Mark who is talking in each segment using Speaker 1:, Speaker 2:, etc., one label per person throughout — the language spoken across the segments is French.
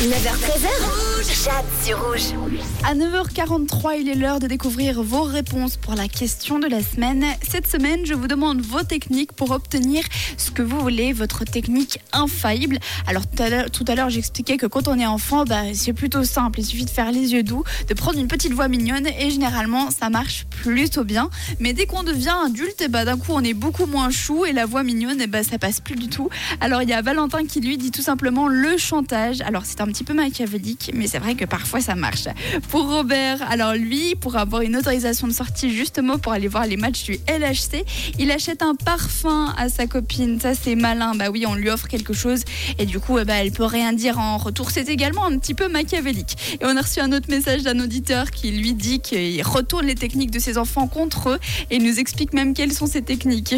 Speaker 1: 9h13h, Jade sur Rouge.
Speaker 2: À 9h43, il est l'heure de découvrir vos réponses pour la question de la semaine. Cette semaine, je vous demande vos techniques pour obtenir ce que vous voulez, votre technique infaillible. Alors tout à l'heure, j'expliquais que quand on est enfant, c'est plutôt simple. Il suffit de faire les yeux doux, de prendre une petite voix mignonne et généralement, ça marche plutôt bien. Mais dès qu'on devient adulte, d'un coup, on est beaucoup moins chou et la voix mignonne, ça passe plus du tout. Alors il y a Valentin qui lui dit tout simplement le chantage. Alors c'est un petit peu machiavélique, mais c'est vrai que parfois ça marche. Pour Robert, alors lui, pour avoir une autorisation de sortie justement pour aller voir les matchs du LHC, il achète un parfum à sa copine. Ça c'est malin, oui, on lui offre quelque chose et du coup elle peut rien dire en retour. C'est également un petit peu machiavélique. Et on a reçu un autre message d'un auditeur qui lui dit qu'il retourne les techniques de ses enfants contre eux et nous explique même quelles sont ces techniques.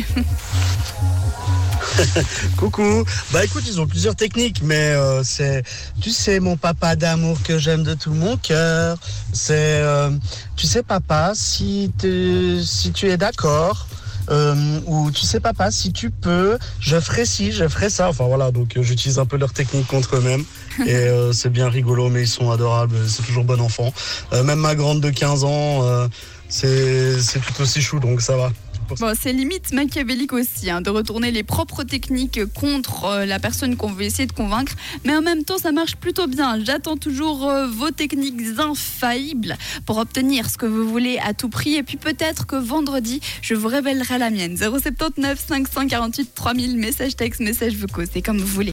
Speaker 3: Coucou. Écoute, ils ont plusieurs techniques, mais tu sais, mon papa d'amour que j'aime de tout mon cœur, c'est, tu sais, papa, si tu es d'accord, ou tu sais, papa, si tu peux, je ferai ci, je ferai ça. Enfin voilà, donc j'utilise un peu leur technique contre eux-mêmes. Et c'est bien rigolo, mais ils sont adorables, c'est toujours bon enfant. Même ma grande de 15 ans, c'est tout aussi chou, donc ça va.
Speaker 2: Bon, c'est limite machiavélique aussi, de retourner les propres techniques contre la personne qu'on veut essayer de convaincre. Mais en même temps, ça marche plutôt bien. J'attends toujours vos techniques infaillibles pour obtenir ce que vous voulez à tout prix. Et puis peut-être que vendredi, je vous révélerai la mienne. 079 548 3000, message texte, message vocaux, c'est comme vous voulez.